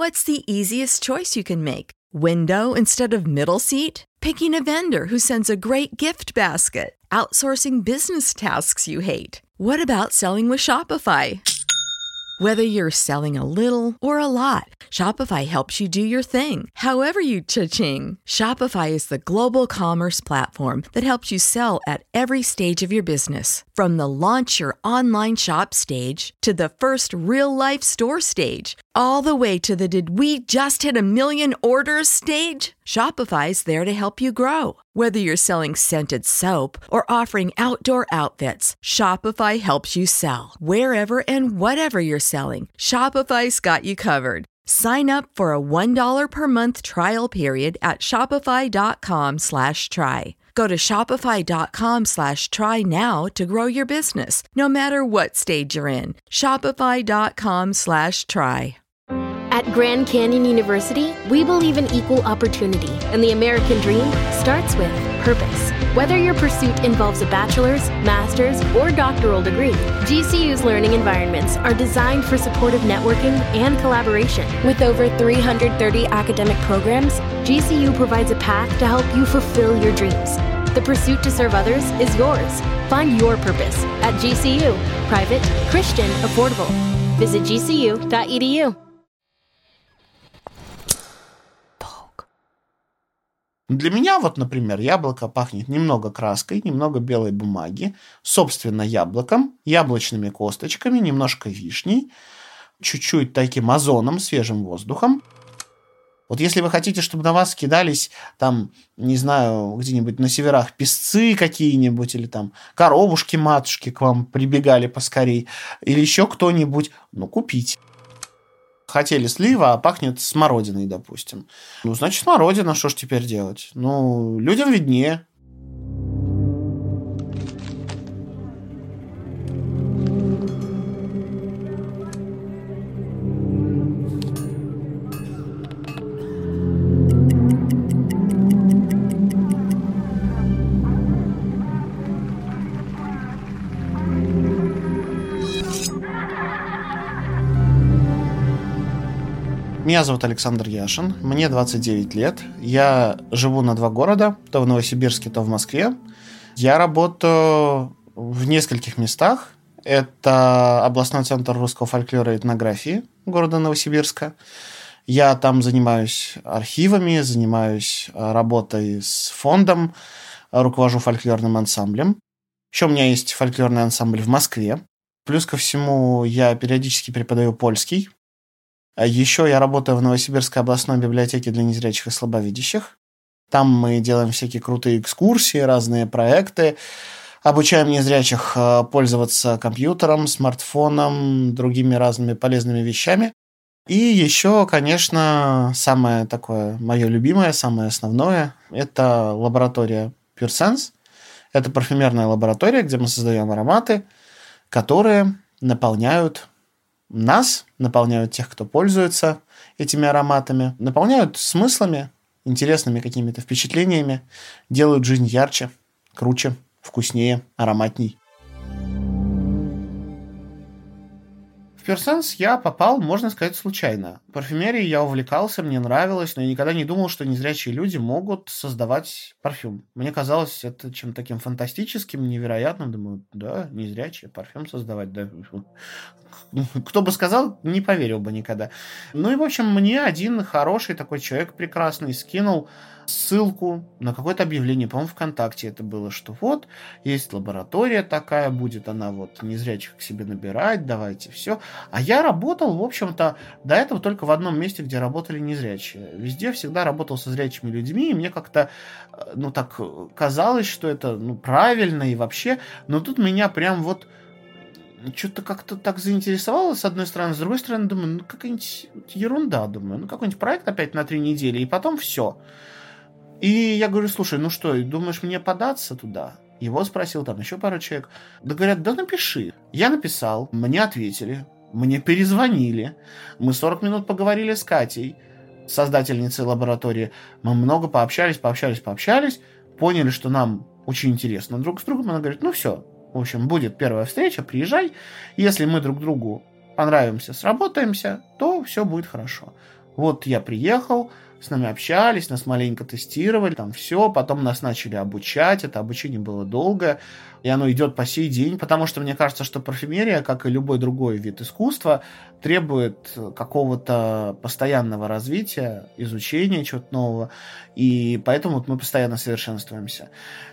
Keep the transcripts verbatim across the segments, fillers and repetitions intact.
What's the easiest choice you can make? Window instead of middle seat? Picking a vendor who sends a great gift basket? Outsourcing business tasks you hate? What about selling with Shopify? Whether you're selling a little or a lot, Shopify helps you do your thing, however you cha-ching. Shopify is the global commerce platform that helps you sell at every stage of your business. From the launch your online shop stage to the first real-life store stage, all the way to the did we just hit a million orders stage. Shopify's there to help you grow. Whether you're selling scented soap or offering outdoor outfits, Shopify helps you sell. Wherever and whatever you're selling, Shopify's got you covered. Sign up for a one dollar per month trial period at shopify.com slash try. Go to shopify.com slash try now to grow your business, no matter what stage you're in. Shopify.com slash try. At Grand Canyon University, we believe in equal opportunity, and the American dream starts with purpose. Whether your pursuit involves a bachelor's, master's, or doctoral degree, G C U's learning environments are designed for supportive networking and collaboration. With over three hundred thirty academic programs, G C U provides a path to help you fulfill your dreams. The pursuit to serve others is yours. Find your purpose at G C U. Private, Christian, affordable. Visit g c u dot e d u. Для меня вот, например, яблоко пахнет немного краской, немного белой бумаги, собственно, яблоком, яблочными косточками, немножко вишней, чуть-чуть таким озоном, свежим воздухом. Вот если вы хотите, чтобы на вас кидались там, не знаю, где-нибудь на северах песцы какие-нибудь, или там коровушки-матушки к вам прибегали поскорей, или еще кто-нибудь, ну, купите. Хотели слива, а пахнет смородиной, допустим. Ну, значит, смородина, что ж теперь делать? Ну, людям виднее. Меня зовут Александр Яшин, мне двадцать девять лет. Я живу на два города, то в Новосибирске, то в Москве. Я работаю в нескольких местах. Это областной центр русского фольклора и этнографии города Новосибирска. Я там занимаюсь архивами, занимаюсь работой с фондом, руковожу фольклорным ансамблем. Еще у меня есть фольклорный ансамбль в Москве. Плюс ко всему я периодически преподаю польский. Еще я работаю в Новосибирской областной библиотеке для незрячих и слабовидящих. Там мы делаем всякие крутые экскурсии, разные проекты. Обучаем незрячих пользоваться компьютером, смартфоном, другими разными полезными вещами. И еще, конечно, самое такое мое любимое, самое основное – это лаборатория Pure Sense. Это парфюмерная лаборатория, где мы создаем ароматы, которые наполняют нас, наполняют тех, кто пользуется этими ароматами, наполняют смыслами, интересными какими-то впечатлениями, делают жизнь ярче, круче, вкуснее, ароматней. В Pure Sense я попал, можно сказать, случайно. Парфюмерией я увлекался, мне нравилось, но я никогда не думал, что незрячие люди могут создавать парфюм. Мне казалось это чем-то таким фантастическим, невероятным. Думаю, да, незрячие, парфюм создавать, да. Кто бы сказал, не поверил бы никогда. Ну и, в общем, мне один хороший такой человек прекрасный скинул ссылку на какое-то объявление, по-моему, ВКонтакте это было, что вот, есть лаборатория такая, будет она вот незрячих к себе набирать, давайте все. А я работал, в общем-то, до этого только в одном месте, где работали незрячие. Везде всегда работал со зрячими людьми, и мне как-то, ну, так казалось, что это, ну, правильно и вообще, но тут меня прям вот что-то как-то так заинтересовало, с одной стороны, с другой стороны, думаю, ну, какая-нибудь ерунда, думаю, ну, какой-нибудь проект опять на три недели, и потом все. И я говорю, слушай, ну что, думаешь, мне податься туда? Его спросил там еще пару человек. Да говорят, да напиши. Я написал, мне ответили, мне перезвонили. Мы сорок минут поговорили с Катей, создательницей лаборатории. Мы много пообщались, пообщались, пообщались. Поняли, что нам очень интересно друг с другом. Она говорит, ну все, в общем, будет первая встреча, приезжай. Если мы друг другу понравимся, сработаемся, то все будет хорошо. Вот я приехал, с нами общались, нас маленько тестировали, там все, потом нас начали обучать, это обучение было долгое, и оно идет по сей день, потому что мне кажется, что парфюмерия, как и любой другой вид искусства, требует какого-то постоянного развития, изучения чего-то нового, и поэтому вот мы постоянно совершенствуемся.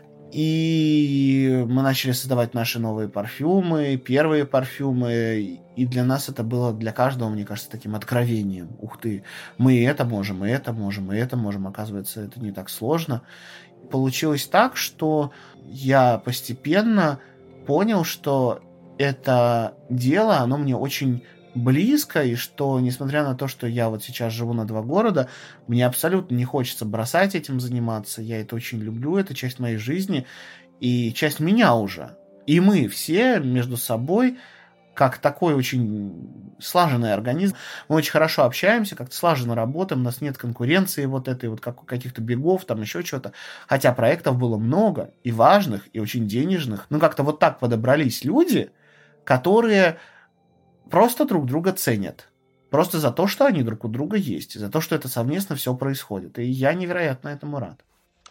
И мы начали создавать наши новые парфюмы, первые парфюмы, и для нас это было, для каждого, мне кажется, таким откровением. Ух ты, мы и это можем, и это можем, и это можем. Оказывается, это не так сложно. Получилось так, что я постепенно понял, что это дело, оно мне очень близко, и что, несмотря на то, что я вот сейчас живу на два города, мне абсолютно не хочется бросать этим заниматься. Я это очень люблю, это часть моей жизни и часть меня уже. И мы все между собой, как такой очень слаженный организм, мы очень хорошо общаемся, как-то слаженно работаем, у нас нет конкуренции вот этой вот как, каких-то бегов, там еще что-то. Хотя проектов было много, и важных, и очень денежных. Но как-то вот так подобрались люди, которые просто друг друга ценят. Просто за то, что они друг у друга есть. За то, что это совместно все происходит. И я невероятно этому рад.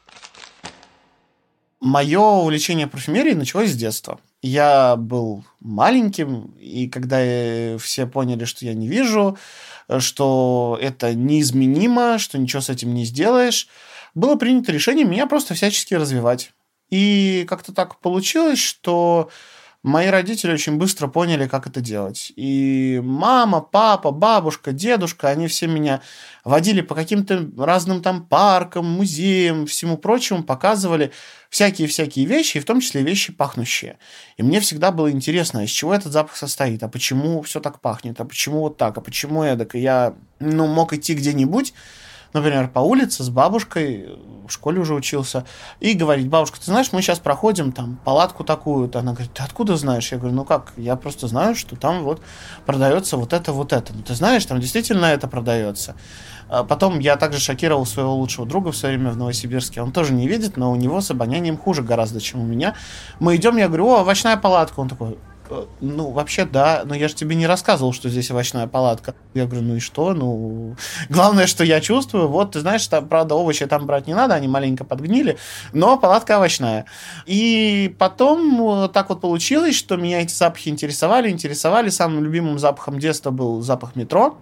Мое увлечение парфюмерией началось с детства. Я был маленьким, и когда все поняли, что я не вижу, что это неизменимо, что ничего с этим не сделаешь, было принято решение меня просто всячески развивать. И как-то так получилось, что мои родители очень быстро поняли, как это делать. И мама, папа, бабушка, дедушка, они все меня водили по каким-то разным там паркам, музеям, всему прочему, показывали всякие-всякие вещи, и в том числе вещи пахнущие. И мне всегда было интересно, из чего этот запах состоит, а почему все так пахнет, а почему вот так, а почему эдак. И я ну, мог идти где-нибудь, например, по улице с бабушкой, в школе уже учился, и говорить: бабушка, ты знаешь, мы сейчас проходим там палатку такую-то. Она говорит: ты откуда знаешь? Я говорю: ну как, я просто знаю, что там вот продается вот это, вот это. Ну ты знаешь, там действительно это продается. А потом я также шокировал своего лучшего друга в свое время в Новосибирске. Он тоже не видит, но у него с обонянием хуже гораздо, чем у меня. Мы идем, я говорю: о, овощная палатка. Он такой: ну, вообще, да, но я же тебе не рассказывал, что здесь овощная палатка. Я говорю: ну и что? Ну, главное, что я чувствую. Вот, ты знаешь, там, правда, овощи там брать не надо, они маленько подгнили, но палатка овощная. И потом так вот получилось, что меня эти запахи интересовали, интересовали. Самым любимым запахом детства был запах метро.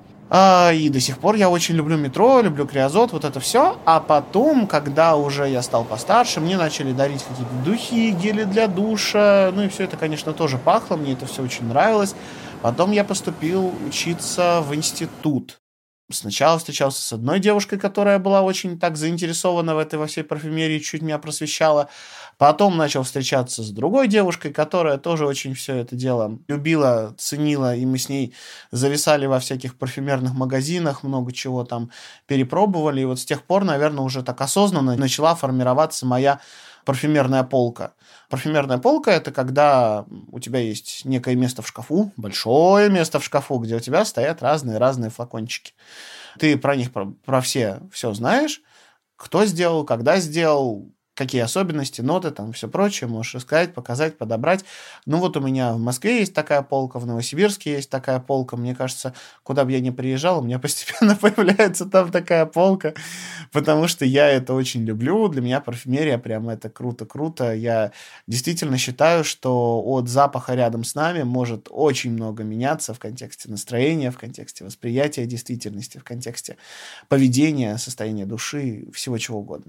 И до сих пор я очень люблю метро, люблю криозот, вот это все. А потом, когда уже я стал постарше, мне начали дарить какие-то духи, гели для душа. Ну и все это, конечно, тоже пахло, мне это все очень нравилось. Потом я поступил учиться в институт. Сначала встречался с одной девушкой, которая была очень так заинтересована в этой во всей парфюмерии, чуть меня просвещала. Потом начал встречаться с другой девушкой, которая тоже очень все это дело любила, ценила, и мы с ней зависали во всяких парфюмерных магазинах, много чего там перепробовали. И вот с тех пор, наверное, уже так осознанно начала формироваться моя парфюмерная полка. Парфюмерная полка – это когда у тебя есть некое место в шкафу, большое место в шкафу, где у тебя стоят разные-разные флакончики. Ты про них, про, про все, все знаешь, кто сделал, когда сделал, какие особенности, ноты, там все прочее, можешь искать, показать, подобрать. Ну вот у меня в Москве есть такая полка, в Новосибирске есть такая полка. Мне кажется, куда бы я ни приезжал, у меня постепенно появляется там такая полка, потому что я это очень люблю. Для меня парфюмерия прям это круто-круто. Я действительно считаю, что от запаха рядом с нами может очень много меняться в контексте настроения, в контексте восприятия действительности, в контексте поведения, состояния души, всего чего угодно.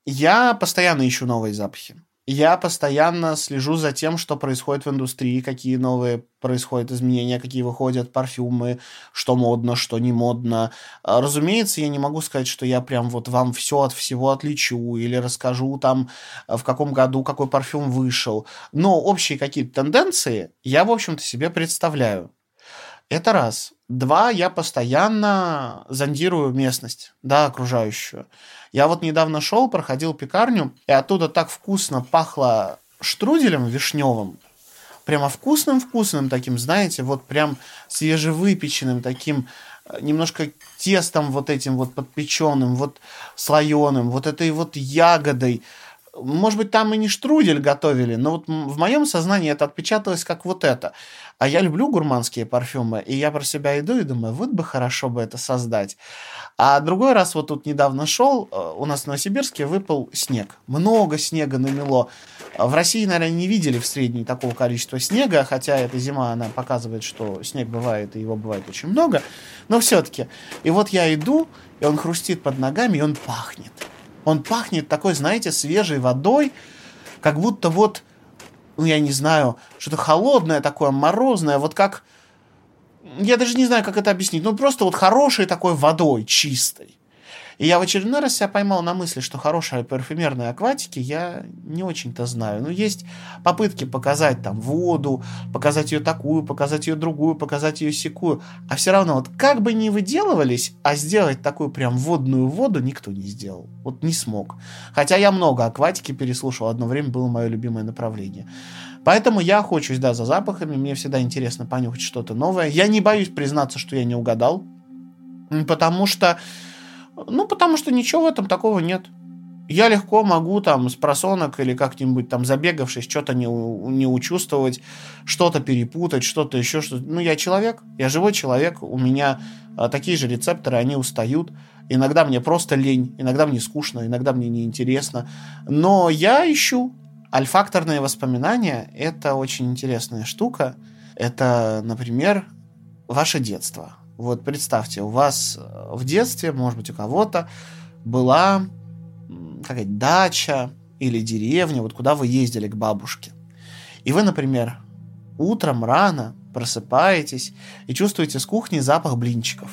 Я постоянно ищу новые запахи. Я постоянно слежу за тем, что происходит в индустрии, какие новые происходят изменения, какие выходят парфюмы, что модно, что не модно. Разумеется, я не могу сказать, что я прям вот вам все от всего отличу или расскажу там, в каком году какой парфюм вышел. Но общие какие-то тенденции я, в общем-то, себе представляю. Это раз. Два, я постоянно зондирую местность, да, окружающую. Я вот недавно шел, проходил пекарню, и оттуда так вкусно пахло штруделем вишневым. Прямо вкусным-вкусным таким, знаете, вот прям свежевыпеченным таким, немножко тестом вот этим вот подпеченным, вот слоеным, вот этой вот ягодой. Может быть, там и не штрудель готовили, но вот в моем сознании это отпечаталось как вот это. А я люблю гурманские парфюмы, и я про себя иду и думаю, вот бы хорошо бы это создать. А другой раз вот тут недавно шел, у нас в Новосибирске выпал снег. Много снега намело. В России, наверное, не видели в среднем такого количества снега, хотя эта зима, она показывает, что снег бывает, и его бывает очень много. Но все-таки. И вот я иду, и он хрустит под ногами, и он пахнет. Он пахнет такой, знаете, свежей водой, как будто вот, ну, я не знаю, что-то холодное такое, морозное, вот как... Я даже не знаю, как это объяснить. Ну, просто вот хорошей такой водой, чистой. И я в очередной раз себя поймал на мысли, что хорошей парфюмерной акватики я не очень-то знаю. Ну, есть попытки показать там воду, показать ее такую, показать ее другую, показать ее сякую. А все равно, вот как бы ни выделывались, а сделать такую прям водную воду никто не сделал. Вот не смог. Хотя я много акватики переслушал. Одно время было мое любимое направление. Поэтому я охочусь, да, за запахами. Мне всегда интересно понюхать что-то новое. Я не боюсь признаться, что я не угадал. Потому что... Ну, потому что ничего в этом такого нет. Я легко могу там с просонок или как-нибудь там забегавшись что-то не, не учувствовать, что-то перепутать, что-то еще. Что-то. Ну, я человек, я живой человек. У меня а, такие же рецепторы, они устают. Иногда мне просто лень, иногда мне скучно, иногда мне неинтересно. Но я ищу. Альфакторные воспоминания – это очень интересная штука. Это, например, ваше детство. Вот представьте, у вас в детстве, может быть, у кого-то была какая-то дача или деревня, вот куда вы ездили к бабушке. И вы, например, утром рано просыпаетесь и чувствуете с кухни запах блинчиков.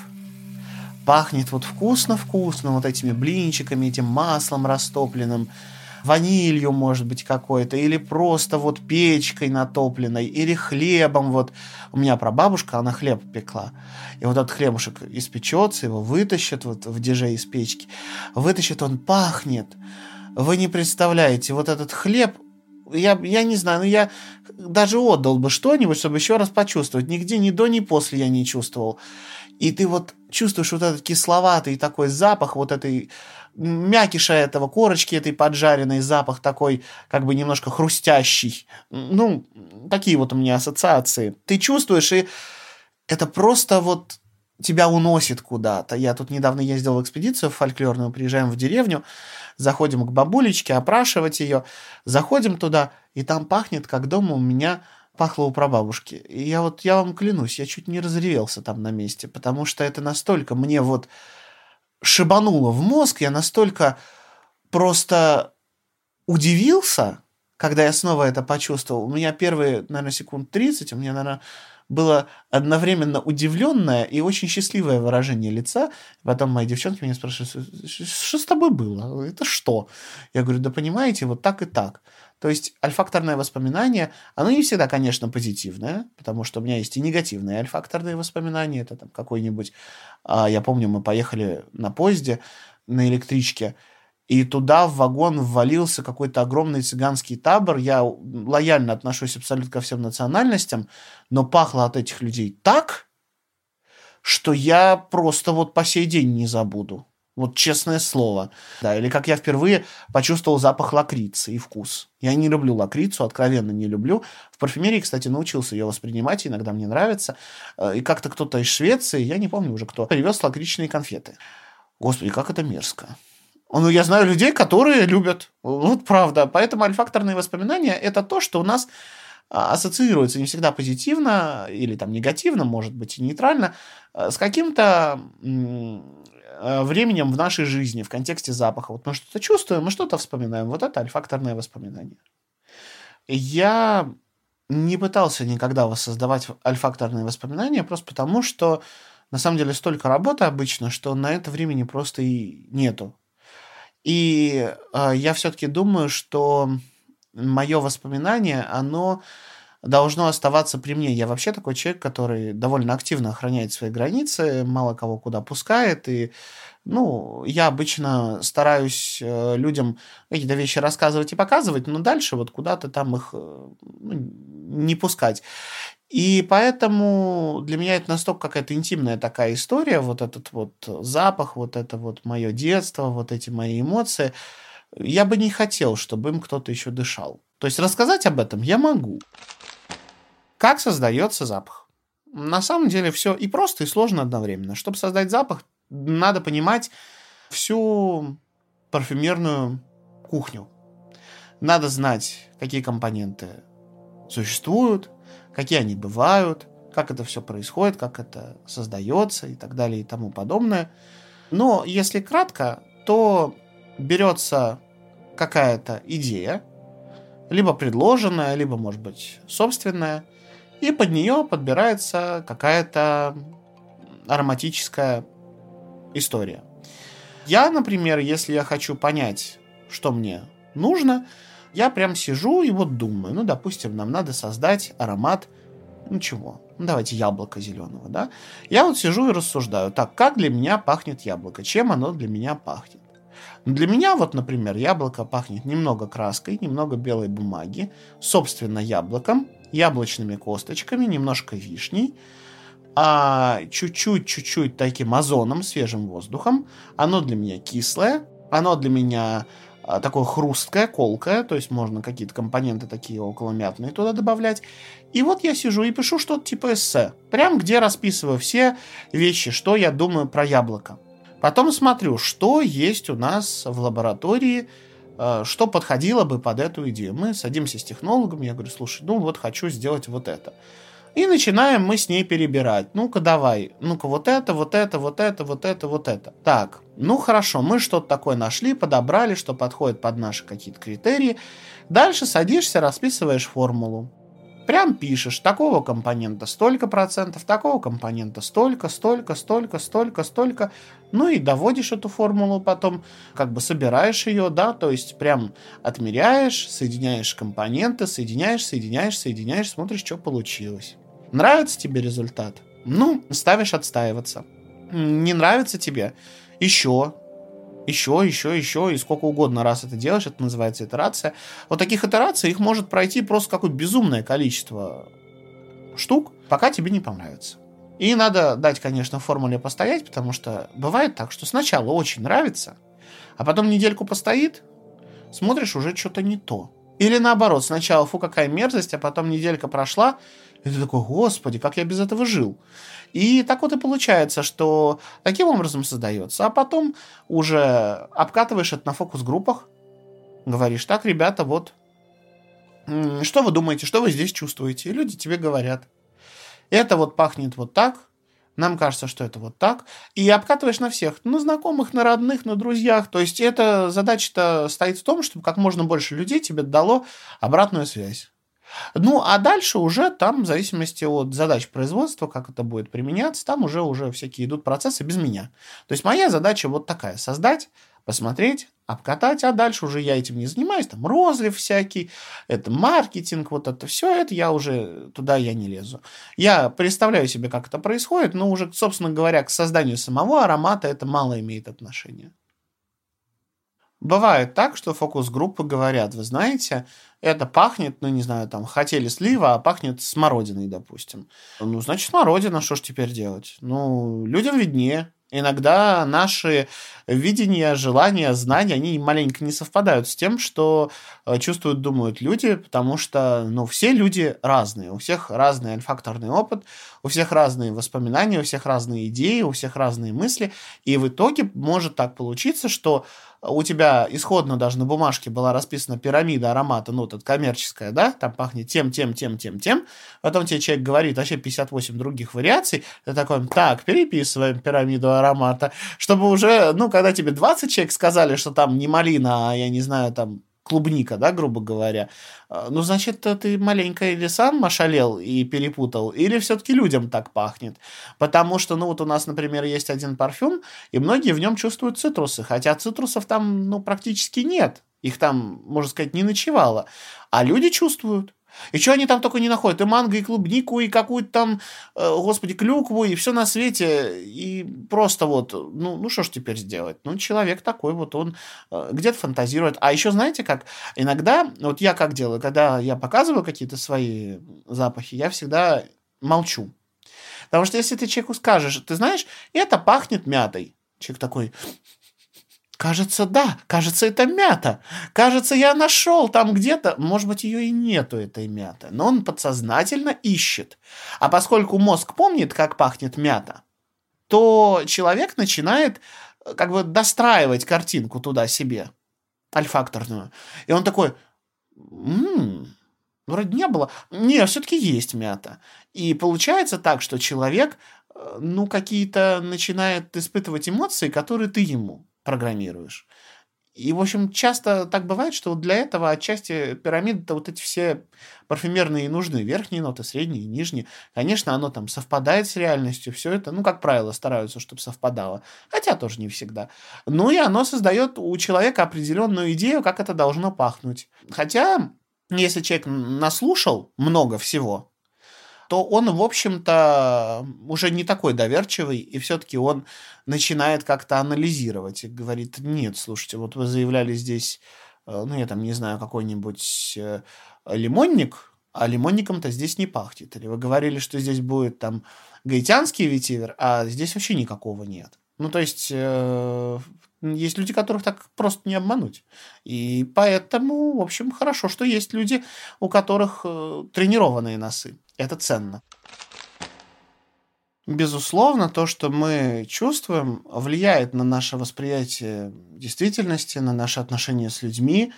Пахнет вот вкусно-вкусно вот этими блинчиками, этим маслом растопленным, ванилью, может быть, какой-то, или просто вот печкой натопленной, или хлебом. Вот у меня прабабушка, она хлеб пекла. И вот этот хлебушек испечется, его вытащат вот в деже из печки. Вытащит, он пахнет. Вы не представляете, вот этот хлеб, я, я не знаю, ну я даже отдал бы что-нибудь, чтобы еще раз почувствовать. Нигде ни до, ни после я не чувствовал. И ты вот чувствуешь вот этот кисловатый такой запах вот этой мякиша этого, корочки этой поджаренной, запах такой, как бы немножко хрустящий. Ну, такие вот у меня ассоциации. Ты чувствуешь, и это просто вот тебя уносит куда-то. Я тут недавно ездил в экспедицию фольклорную, приезжаем в деревню, заходим к бабулечке, опрашивать ее, заходим туда, и там пахнет, как дома у меня пахло у прабабушки. И я вот, я вам клянусь, я чуть не разревелся там на месте, потому что это настолько мне вот шибануло в мозг, я настолько просто удивился, когда я снова это почувствовал. У меня первые, наверное, секунд тридцать, у меня, наверное, было одновременно удивленное и очень счастливое выражение лица. Потом мои девчонки меня спрашивают, что с тобой было? Это что? Я говорю, да понимаете, вот так и так. То есть альфакторное воспоминание, оно не всегда, конечно, позитивное, потому что у меня есть и негативные альфакторные воспоминания. Это там какой-нибудь... А, я помню, мы поехали на поезде, на электричке, и туда в вагон ввалился какой-то огромный цыганский табор. Я лояльно отношусь абсолютно ко всем национальностям, но пахло от этих людей так, что я просто вот по сей день не забуду. Вот честное слово. Да, или как я впервые почувствовал запах лакрицы и вкус. Я не люблю лакрицу, откровенно не люблю. В парфюмерии, кстати, научился ее воспринимать, иногда мне нравится. И как-то кто-то из Швеции, я не помню уже кто, привез лакричные конфеты. Господи, как это мерзко. Ну, я знаю людей, которые любят. Вот правда. Поэтому альфакторные воспоминания – это то, что у нас ассоциируется не всегда позитивно или там негативно, может быть, и нейтрально, с каким-то временем в нашей жизни, в контексте запаха. Вот мы что-то чувствуем, мы что-то вспоминаем. Вот это альфакторное воспоминание. Я не пытался никогда воссоздавать альфакторные воспоминания, просто потому, что на самом деле столько работы обычно, что на это времени просто и нету. И э, я все-таки думаю, что мое воспоминание, оно должно оставаться при мне. Я вообще такой человек, который довольно активно охраняет свои границы, мало кого куда пускает. И, ну, я обычно стараюсь э, людям какие-то вещи рассказывать и показывать, но дальше вот куда-то там их э, не пускать. И поэтому для меня это настолько какая-то интимная такая история, вот этот вот запах, вот это вот мое детство, вот эти мои эмоции. я бы не хотел, чтобы им кто-то еще дышал. То есть рассказать об этом я могу. Как создается запах? На самом деле все и просто, и сложно одновременно. Чтобы создать запах, надо понимать всю парфюмерную кухню. Надо знать, какие компоненты существуют, какие они бывают, как это все происходит, как это создается и так далее и тому подобное. Но если кратко, то берется какая-то идея, либо предложенная, либо, может быть, собственная, и под нее подбирается какая-то ароматическая история. Я, например, если я хочу понять, что мне нужно, я прям сижу и вот думаю, ну, допустим, нам надо создать аромат, ну, чего? Ну, давайте яблоко зеленого, да? Я вот сижу и рассуждаю, так, как для меня пахнет яблоко? Чем оно для меня пахнет? Для меня вот, например, яблоко пахнет немного краской, немного белой бумаги, собственно, яблоком, яблочными косточками, немножко вишней, а чуть-чуть-чуть-чуть таким озоном, свежим воздухом. Оно для меня кислое, оно для меня такое хрусткое, колкое, то есть можно какие-то компоненты такие околомятные туда добавлять. И вот я сижу и пишу что-то типа эссе, прям где расписываю все вещи, что я думаю про яблоко. Потом смотрю, что есть у нас в лаборатории, что подходило бы под эту идею. Мы садимся с технологом, я говорю, слушай, ну вот хочу сделать вот это. И начинаем мы с ней перебирать. Ну-ка давай, ну-ка вот это, вот это, вот это, вот это, вот это. Так, ну хорошо, мы что-то такое нашли, подобрали, что подходит под наши какие-то критерии. Дальше садишься, расписываешь формулу. Прям пишешь, такого компонента столько процентов, такого компонента столько, столько, столько, столько, столько. Ну и доводишь эту формулу потом, как бы собираешь ее, да, то есть прям отмеряешь, соединяешь компоненты, соединяешь, соединяешь, соединяешь, смотришь, что получилось. Нравится тебе результат? Ну, ставишь отстаиваться. Не нравится тебе? Еще. Еще, еще, еще, и сколько угодно раз это делаешь, это называется итерация. Вот таких итераций, их может пройти просто какое-то безумное количество штук, пока тебе не понравится. И надо дать, конечно, формуле постоять, потому что бывает так, что сначала очень нравится, а потом недельку постоит, смотришь, уже что-то не то. Или наоборот, сначала, фу, какая мерзость, а потом неделька прошла, и ты такой, господи, как я без этого жил. И так вот и получается, что таким образом создается. А потом уже обкатываешь это на фокус-группах, говоришь, так, ребята, вот, что вы думаете, что вы здесь чувствуете? И люди тебе говорят, это вот пахнет вот так, нам кажется, что это вот так. И обкатываешь на всех, на знакомых, на родных, на друзьях. То есть эта задача-то стоит в том, чтобы как можно больше людей тебе дало обратную связь. Ну, а дальше уже там, в зависимости от задач производства, как это будет применяться, там уже, уже всякие идут процессы без меня. То есть моя задача вот такая: создать, посмотреть, обкатать, а дальше уже я этим не занимаюсь. Там розлив всякий, это маркетинг, вот это все, это я уже, туда я не лезу. Я представляю себе, как это происходит, но уже, собственно говоря, к созданию самого аромата это мало имеет отношения. Бывает так, что фокус-группы говорят, вы знаете, это пахнет, ну, не знаю, там, хотели слива, а пахнет смородиной, допустим. Ну, значит, смородина, что ж теперь делать? Ну, людям виднее. Иногда наши видения, желания, знания, они маленько не совпадают с тем, что чувствуют, думают люди, потому что, ну, все люди разные, у всех разный ольфакторный опыт, у всех разные воспоминания, у всех разные идеи, у всех разные мысли, и в итоге может так получиться, что у тебя исходно даже на бумажке была расписана пирамида аромата, ну, тут коммерческая, да, там пахнет тем, тем, тем, тем, тем, потом тебе человек говорит вообще пятьдесят восемь других вариаций, ты такой, так, переписываем пирамиду аромата, чтобы уже, ну, когда тебе двадцать человек сказали, что там не малина, а, я не знаю, там, клубника, да, грубо говоря, ну, значит, ты маленько или сам ошалел и перепутал, или все-таки людям так пахнет. Потому что, ну, вот у нас, например, есть один парфюм, и многие в нем чувствуют цитрусы, хотя цитрусов там, ну, практически нет. Их там, можно сказать, не ночевало. А люди чувствуют. И что они там только не находят? И манго, и клубнику, и какую-то там, э, господи, клюкву, и все на свете. И просто вот, ну, ну что ж теперь сделать? Ну, человек такой вот, он э, где-то фантазирует. А еще знаете как? Иногда, вот я как делаю, когда я показываю какие-то свои запахи, я всегда молчу. Потому что если ты человеку скажешь, ты знаешь, это пахнет мятой. Человек такой... кажется, да, кажется, это мята. Кажется, я нашел там где-то. Может быть, ее и нету, этой мяты. Но он подсознательно ищет. А поскольку мозг помнит, как пахнет мята, то человек начинает как бы достраивать картинку туда себе, ольфакторную. И он такой, м-м, вроде не было. Не, все-таки есть мята. И получается так, что человек, ну, какие-то начинает испытывать эмоции, которые ты ему программируешь. И, в общем, часто так бывает, что вот для этого отчасти пирамиды-то вот эти все парфюмерные и нужны. Верхние ноты, средние, нижние. Конечно, оно там совпадает с реальностью. Все это, ну, как правило, стараются, чтобы совпадало. Хотя тоже не всегда. Ну, и оно создает у человека определенную идею, как это должно пахнуть. Хотя, если человек наслушал много всего, то он, в общем-то, уже не такой доверчивый, и все-таки он начинает как-то анализировать и говорит, нет, слушайте, вот вы заявляли здесь, ну, я там не знаю, какой-нибудь лимонник, а лимонником-то здесь не пахнет. Или вы говорили, что здесь будет там гаитянский ветивер, а здесь вообще никакого нет. Ну, то есть, э, есть люди, которых так просто не обмануть. И поэтому, в общем, хорошо, что есть люди, у которых э, тренированные носы. Это ценно. Безусловно, то, что мы чувствуем, влияет на наше восприятие действительности, на наши отношения с людьми.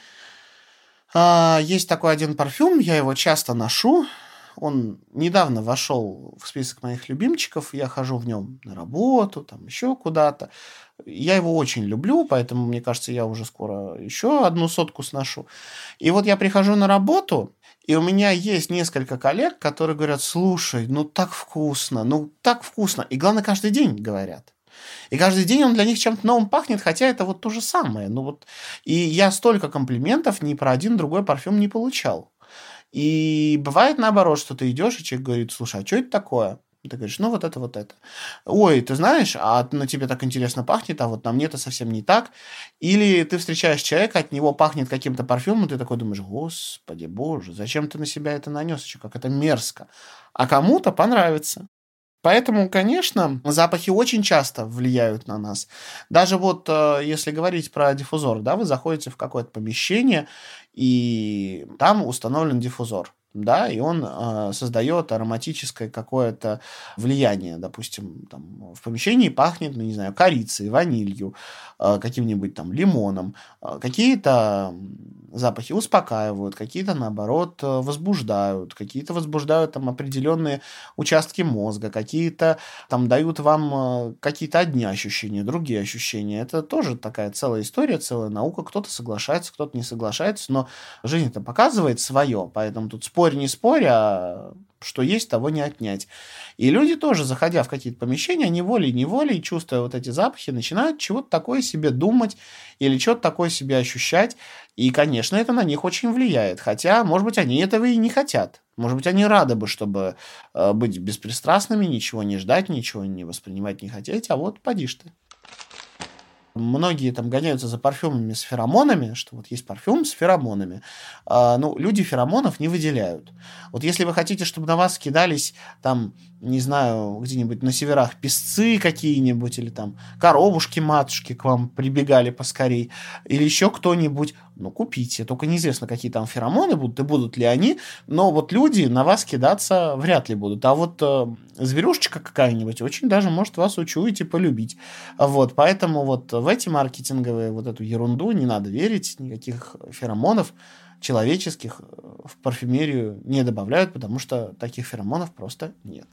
А, есть такой один парфюм, я его часто ношу. Он недавно вошел в список моих любимчиков. Я хожу в нем на работу, там еще куда-то. Я его очень люблю, поэтому, мне кажется, я уже скоро еще одну сотку сношу. И вот я прихожу на работу, и у меня есть несколько коллег, которые говорят, слушай, ну так вкусно, ну так вкусно. И главное, каждый день говорят. И каждый день он для них чем-то новым пахнет, хотя это вот то же самое. Ну вот. И я столько комплиментов ни про один другой парфюм не получал. И бывает наоборот, что ты идешь, и человек говорит, слушай, а что это такое? Ты говоришь, ну вот это, вот это. Ой, ты знаешь, а на тебе так интересно пахнет, а вот на мне это совсем не так. Или ты встречаешь человека, от него пахнет каким-то парфюмом, ты такой думаешь, господи, боже, зачем ты на себя это нанес еще, как это мерзко. А кому-то понравится. Поэтому, конечно, запахи очень часто влияют на нас. Даже вот если говорить про диффузор, да, вы заходите в какое-то помещение, и там установлен диффузор. Да, и он э, создает ароматическое какое-то влияние. Допустим, там, в помещении пахнет, ну, не знаю, корицей, ванилью, э, каким-нибудь там лимоном. Э, какие-то запахи успокаивают, какие-то, наоборот, возбуждают, какие-то возбуждают там определенные участки мозга, какие-то там дают вам э, какие-то одни ощущения, другие ощущения. Это тоже такая целая история, целая наука. Кто-то соглашается, кто-то не соглашается, но жизнь-то показывает свое, поэтому тут спорить Спорь, не спорь, а что есть, того не отнять. И люди тоже, заходя в какие-то помещения, они волей-неволей, чувствуя вот эти запахи, начинают чего-то такое себе думать или что-то такое себе ощущать. И, конечно, это на них очень влияет. Хотя, может быть, они этого и не хотят. Может быть, они рады бы, чтобы э, быть беспристрастными, ничего не ждать, ничего не воспринимать, не хотеть. А вот поди ж ты. Многие там гоняются за парфюмами с феромонами, что вот есть парфюм с феромонами. А, ну, люди феромонов не выделяют. Вот если вы хотите, чтобы на вас кидались там, не знаю, где-нибудь на северах песцы какие-нибудь, или там коровушки-матушки к вам прибегали поскорей, или еще кто-нибудь, ну, купите. Только неизвестно, какие там феромоны будут, и будут ли они, но вот люди на вас кидаться вряд ли будут. А вот э, зверюшечка какая-нибудь очень даже может вас учуять и полюбить. Вот, поэтому вот в эти маркетинговые вот эту ерунду не надо верить, никаких феромонов человеческих в парфюмерию не добавляют, потому что таких феромонов просто нет.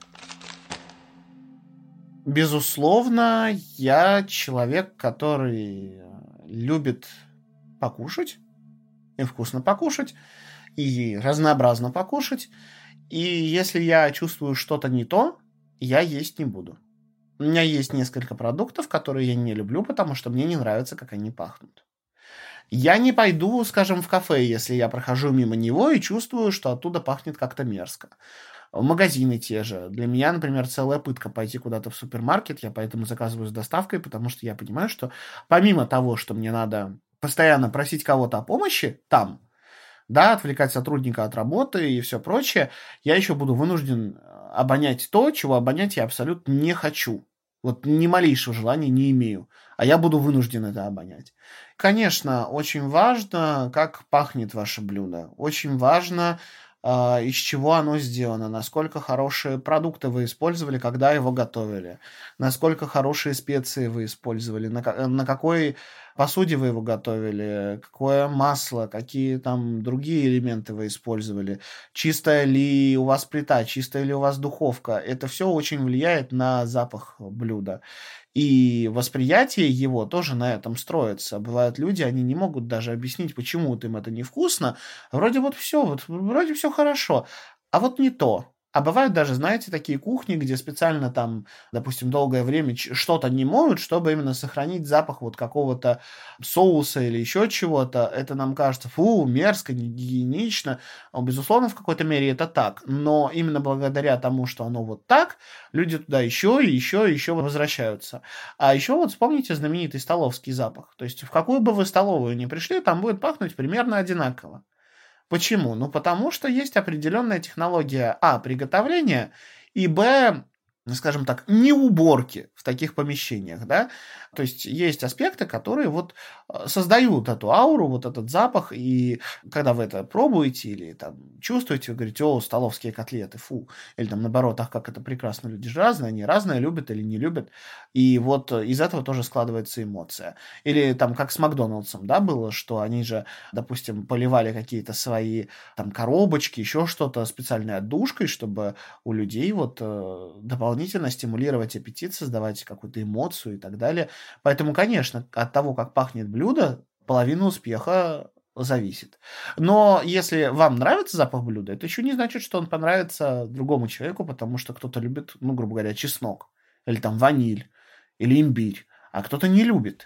Безусловно, я человек, который любит покушать, и вкусно покушать, и разнообразно покушать, и если я чувствую что-то не то, я есть не буду. У меня есть несколько продуктов, которые я не люблю, потому что мне не нравится, как они пахнут. Я не пойду, скажем, в кафе, если я прохожу мимо него и чувствую, что оттуда пахнет как-то мерзко. В магазины те же. Для меня, например, целая пытка пойти куда-то в супермаркет, я поэтому заказываю с доставкой, потому что я понимаю, что помимо того, что мне надо постоянно просить кого-то о помощи там, да, отвлекать сотрудника от работы и все прочее, я еще буду вынужден обонять то, чего обонять я абсолютно не хочу. Вот ни малейшего желания не имею, а я буду вынужден это обонять. Конечно, очень важно, как пахнет ваше блюдо. Очень важно, а, из чего оно сделано, насколько хорошие продукты вы использовали, когда его готовили, насколько хорошие специи вы использовали, на, ка- на какой посуде вы его готовили, какое масло, какие там другие элементы вы использовали, чистая ли у вас плита, чистая ли у вас духовка. Это все очень влияет на запах блюда. И восприятие его тоже на этом строится. Бывают люди, они не могут даже объяснить, почему вот им это невкусно. Вроде вот все, вот вроде все хорошо, а вот не то. А бывают даже, знаете, такие кухни, где специально там, допустим, долгое время ч- что-то не моют, чтобы именно сохранить запах вот какого-то соуса или еще чего-то. Это нам кажется, фу, мерзко, не гигиенично. А, Безусловно, в какой-то мере это так. Но именно благодаря тому, что оно вот так, люди туда еще и еще и еще возвращаются. А еще вот вспомните знаменитый столовский запах. То есть в какую бы вы столовую ни пришли, там будет пахнуть примерно одинаково. Почему? Ну, потому что есть определенная технология, а, приготовления, и, б, ну, скажем так, не уборки в таких помещениях, да. То есть есть аспекты, которые вот э, создают эту ауру, вот этот запах, и когда вы это пробуете или там чувствуете, вы говорите, о, столовские котлеты, фу, или там наоборот, ах, как это прекрасно, люди же разные, они разные, любят или не любят, и вот э, из этого тоже складывается эмоция. Или там как с Макдоналдсом, да, было, что они же, допустим, поливали какие-то свои там коробочки, еще что-то специальной отдушкой, чтобы у людей вот э, дополнительно стимулировать аппетит, создавать какую-то эмоцию и так далее. Поэтому, конечно, от того, как пахнет блюдо, половина успеха зависит. Но если вам нравится запах блюда, это еще не значит, что он понравится другому человеку, потому что кто-то любит, ну, грубо говоря, чеснок, или там ваниль, или имбирь, а кто-то не любит.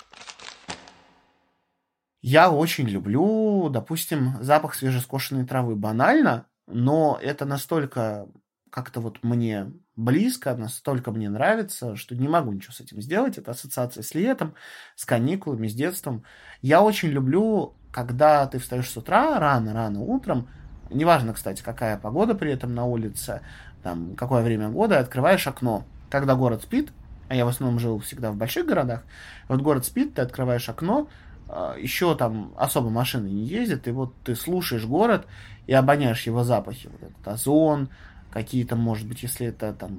Я очень люблю, допустим, запах свежескошенной травы. Банально, но это настолько как-то вот мне близко, настолько мне нравится, что не могу ничего с этим сделать. Это ассоциация с летом, с каникулами, с детством. Я очень люблю, когда ты встаешь с утра, рано-рано утром, неважно, кстати, какая погода при этом на улице, там, какое время года, открываешь окно. Когда город спит, а я в основном жил всегда в больших городах, вот город спит, ты открываешь окно, еще там особо машины не ездят, и вот ты слушаешь город и обоняешь его запахи. Вот этот озон, какие-то, может быть, если это там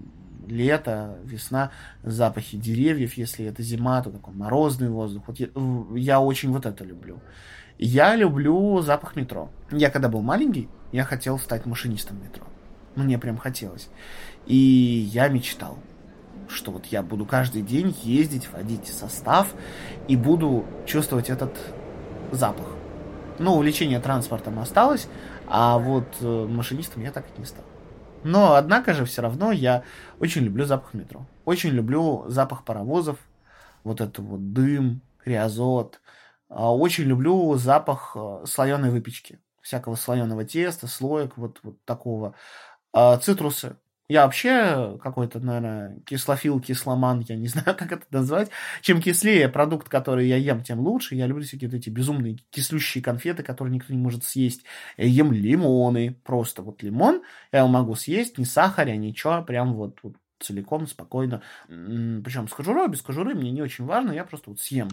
лето, весна, запахи деревьев, если это зима, то такой морозный воздух. Вот я, я очень вот это люблю. Я люблю запах метро. Я когда был маленький, я хотел стать машинистом метро. Мне прям хотелось. И я мечтал, что вот я буду каждый день ездить, водить состав и буду чувствовать этот запах. Но увлечение транспортом осталось, а вот машинистом я так и не стал. Но, однако же, все равно я очень люблю запах метро. Очень люблю запах паровозов, вот это вот дым, криозот. Очень люблю запах слоеной выпечки, всякого слоеного теста, слоек, вот, вот такого. Цитрусы. Я вообще какой-то, наверное, кислофил, кисломан, я не знаю, как это назвать. Чем кислее продукт, который я ем, тем лучше. Я люблю всякие вот эти безумные кислющие конфеты, которые никто не может съесть. Я ем лимоны, просто вот лимон я его могу съесть, ни сахаря, ничего, прям вот, вот целиком, спокойно. Причем с кожурой, без кожуры, мне не очень важно, я просто вот съем.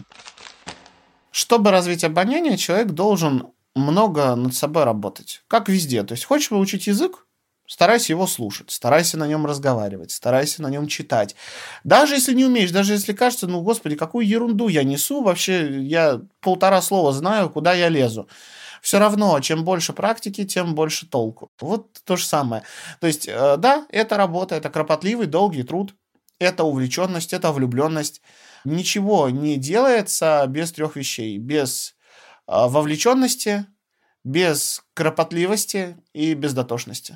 Чтобы развить обоняние, человек должен много над собой работать, как везде. То есть, хочешь выучить язык, старайся его слушать, старайся на нем разговаривать, старайся на нем читать. Даже если не умеешь, даже если кажется, ну, господи, какую ерунду я несу, вообще я полтора слова знаю, куда я лезу. Все равно, чем больше практики, тем больше толку. Вот то же самое. То есть, да, это работа, это кропотливый, долгий труд, это увлеченность, это влюбленность. Ничего не делается без трех вещей. Без вовлеченности, без кропотливости и без дотошности.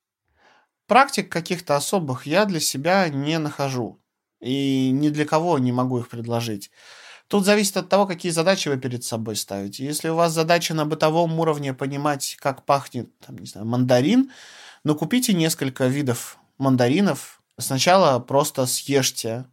Практик каких-то особых я для себя не нахожу. И ни для кого не могу их предложить. Тут зависит от того, какие задачи вы перед собой ставите. Если у вас задача на бытовом уровне понимать, как пахнет, там, не знаю, мандарин, ну, купите несколько видов мандаринов. Сначала просто съешьте,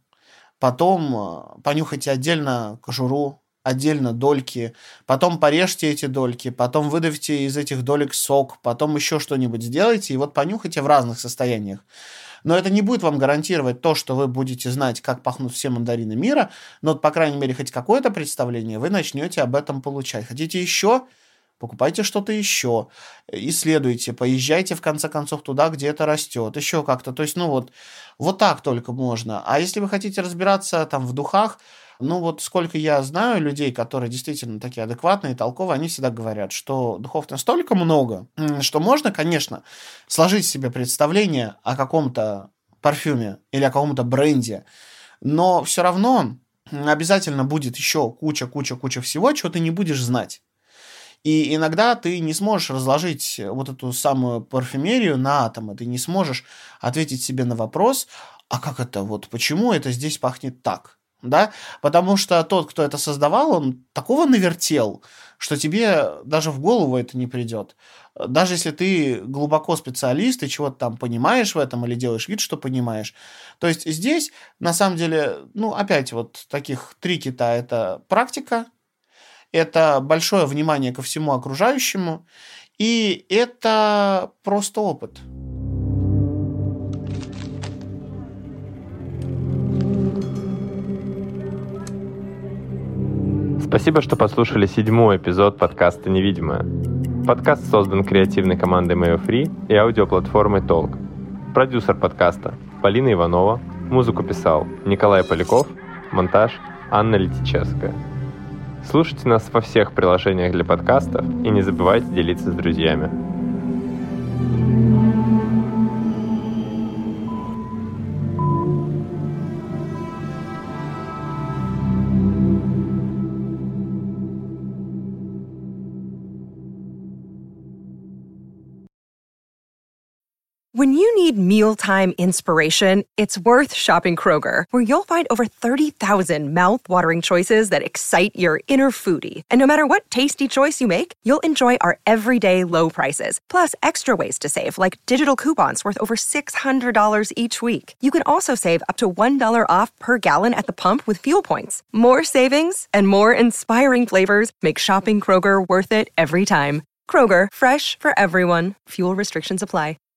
потом понюхайте отдельно кожуру, отдельно дольки, потом порежьте эти дольки, потом выдавите из этих долек сок, потом еще что-нибудь сделайте, и вот понюхайте в разных состояниях. Но это не будет вам гарантировать то, что вы будете знать, как пахнут все мандарины мира, но, по крайней мере, хоть какое-то представление вы начнете об этом получать. Хотите еще? Покупайте что-то еще, исследуйте, поезжайте, в конце концов, туда, где это растет, еще как-то. То есть, ну вот, вот так только можно. А если вы хотите разбираться там в духах, ну вот сколько я знаю людей, которые действительно такие адекватные, толковые, они всегда говорят, что духов настолько много, что можно, конечно, сложить себе представление о каком-то парфюме или о каком-то бренде, но все равно обязательно будет еще куча-куча-куча всего, чего ты не будешь знать. И иногда ты не сможешь разложить вот эту самую парфюмерию на атомы, ты не сможешь ответить себе на вопрос, а как это, вот почему это здесь пахнет так, да? Потому что тот, кто это создавал, он такого навертел, что тебе даже в голову это не придет. Даже если ты глубоко специалист и чего-то там понимаешь в этом или делаешь вид, что понимаешь. То есть здесь, на самом деле, ну, опять вот таких три кита – это практика, это большое внимание ко всему окружающему, и это просто опыт. Спасибо, что послушали седьмой эпизод подкаста «Невидимое». Подкаст создан креативной командой Mayo Free и аудиоплатформой Толк. Продюсер подкаста Полина Иванова, музыку писал Николай Поляков, монтаж Анна Летичевская. Слушайте нас во всех приложениях для подкастов и не забывайте делиться с друзьями. When you need mealtime inspiration, it's worth shopping Kroger, where you'll find over thirty thousand mouth-watering choices that excite your inner foodie. And no matter what tasty choice you make, you'll enjoy our everyday low prices, plus extra ways to save, like digital coupons worth over six hundred dollars each week. You can also save up to one dollar off per gallon at the pump with fuel points. More savings and more inspiring flavors make shopping Kroger worth it every time. Kroger, fresh for everyone. Fuel restrictions apply.